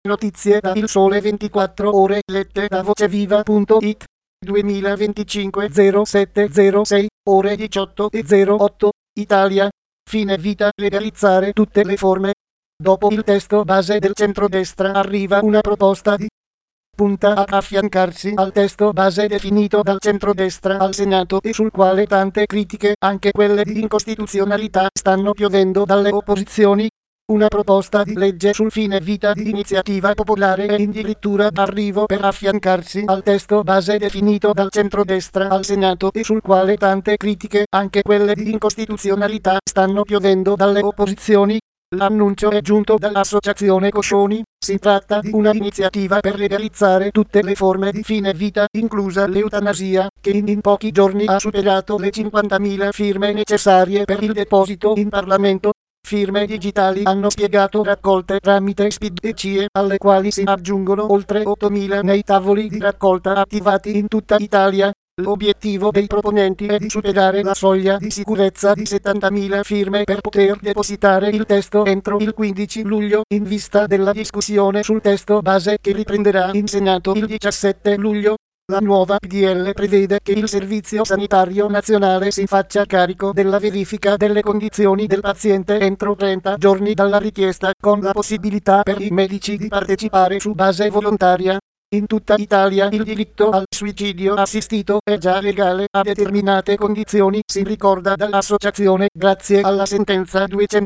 Notizie da Il Sole 24 Ore lette da voceviva.it 2025 0706 ore 18:08 Italia. Fine vita, legalizzare tutte le forme. Dopo il testo base del centrodestra arriva una proposta di punta a affiancarsi al testo base definito dal centrodestra al Senato e sul quale tante critiche, anche quelle di incostituzionalità, stanno piovendo dalle opposizioni. Una proposta di legge sul fine vita di iniziativa popolare è addirittura d'arrivo per affiancarsi al testo base definito dal centrodestra al Senato e sul quale tante critiche, anche quelle di incostituzionalità, stanno piovendo dalle opposizioni. L'annuncio è giunto dall'associazione Coscioni. Si tratta di una iniziativa per legalizzare tutte le forme di fine vita, inclusa l'eutanasia, che in pochi giorni ha superato le 50.000 firme necessarie per il deposito in Parlamento. Firme digitali hanno spiegato raccolte tramite SPID e CIE, alle quali si aggiungono oltre 8.000 nei tavoli di raccolta attivati in tutta Italia. L'obiettivo dei proponenti è di superare la soglia di sicurezza di 70.000 firme per poter depositare il testo entro il 15 luglio, in vista della discussione sul testo base che riprenderà in Senato il 17 luglio. La nuova PDL prevede che il Servizio Sanitario Nazionale si faccia carico della verifica delle condizioni del paziente entro 30 giorni dalla richiesta, con la possibilità per i medici di partecipare su base volontaria. In tutta Italia il diritto al suicidio assistito è già legale a determinate condizioni, si ricorda dall'associazione, grazie alla sentenza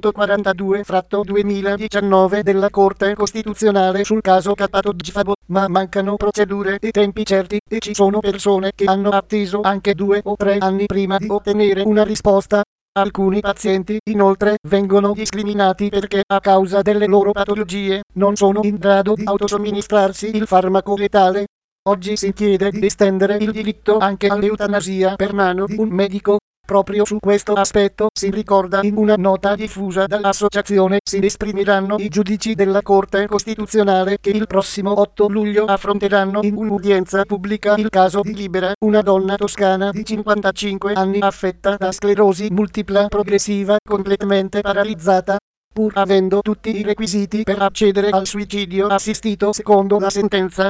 242/2019 della Corte Costituzionale sul caso Capatogfabo, ma mancano procedure e tempi certi, e ci sono persone che hanno atteso anche 2 o 3 anni prima di ottenere una risposta. Alcuni pazienti, inoltre, vengono discriminati perché, a causa delle loro patologie, non sono in grado di autosomministrarsi il farmaco letale. Oggi si chiede di estendere il diritto anche all'eutanasia per mano di un medico. Proprio su questo aspetto, si ricorda in una nota diffusa dall'associazione, si esprimeranno i giudici della Corte Costituzionale che il prossimo 8 luglio affronteranno in un'udienza pubblica il caso di Libera, una donna toscana di 55 anni affetta da sclerosi multipla progressiva completamente paralizzata. Pur avendo tutti i requisiti per accedere al suicidio assistito secondo la sentenza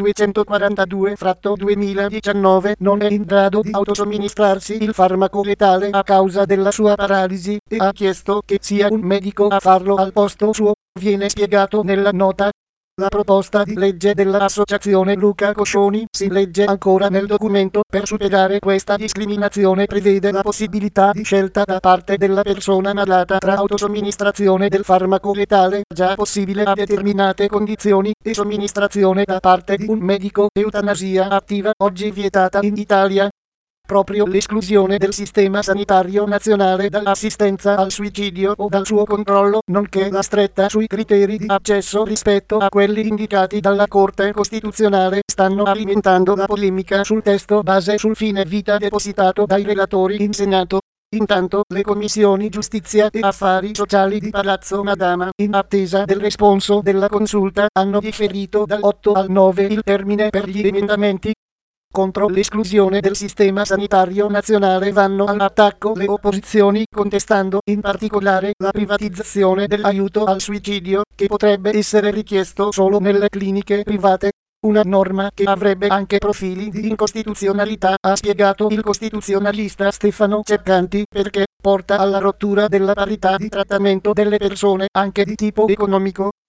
242/2019, non è in grado di autosomministrarsi il farmaco letale a causa della sua paralisi, e ha chiesto che sia un medico a farlo al posto suo, viene spiegato nella nota. La proposta di legge dell'associazione Luca Coscioni, si legge ancora nel documento, per superare questa discriminazione prevede la possibilità di scelta da parte della persona malata tra autosomministrazione del farmaco letale, già possibile a determinate condizioni, e somministrazione da parte di un medico, eutanasia attiva, oggi vietata in Italia. Proprio l'esclusione del sistema sanitario nazionale dall'assistenza al suicidio o dal suo controllo, nonché la stretta sui criteri di accesso rispetto a quelli indicati dalla Corte Costituzionale, stanno alimentando la polemica sul testo base sul fine vita depositato dai relatori in Senato. Intanto, le commissioni Giustizia e Affari Sociali di Palazzo Madama, in attesa del responso della consulta, hanno differito dal 8 al 9 il termine per gli emendamenti. Contro l'esclusione del sistema sanitario nazionale vanno all'attacco le opposizioni, contestando in particolare la privatizzazione dell'aiuto al suicidio, che potrebbe essere richiesto solo nelle cliniche private. Una norma che avrebbe anche profili di incostituzionalità, ha spiegato il costituzionalista Stefano Ceccanti, perché porta alla rottura della parità di trattamento delle persone, anche di tipo economico.